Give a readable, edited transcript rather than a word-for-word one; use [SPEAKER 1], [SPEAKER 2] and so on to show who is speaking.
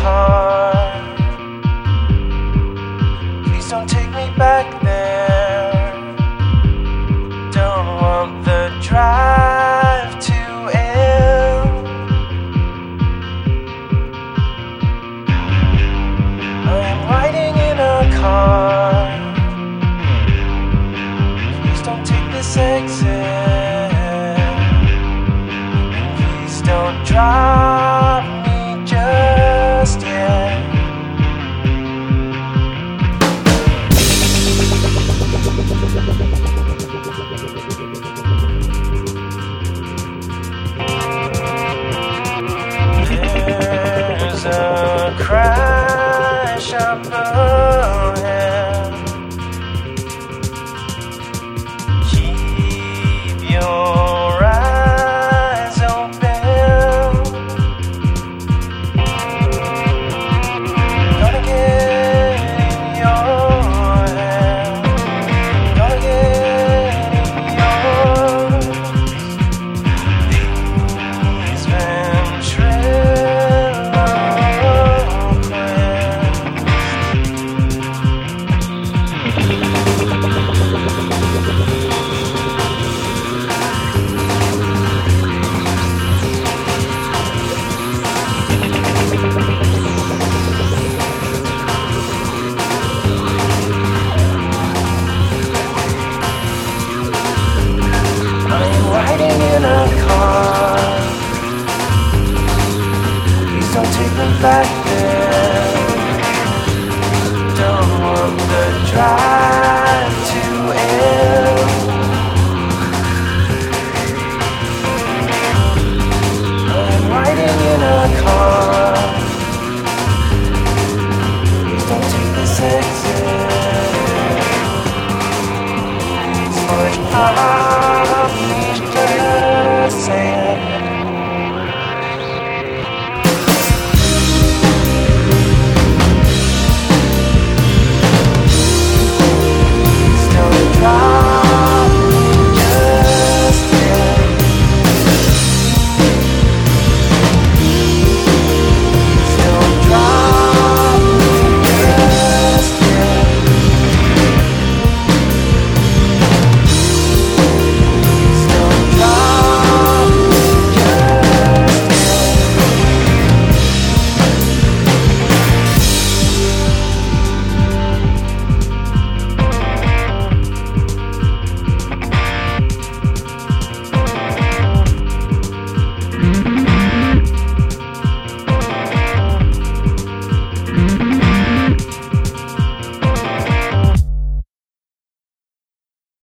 [SPEAKER 1] car. Please don't take me back there. Don't want the drive to end. I'm riding in a car. Please don't take this exit. And please don't drop me just yet. There's a crash up ahead. Keep your eyes open. Gonna get in your head. Gonna get in yours. These ventriloquists. I'm riding in a car. Please don't take me back there. Don't want the drive to end. I'm riding in a car. Please don't take this exit. Please, my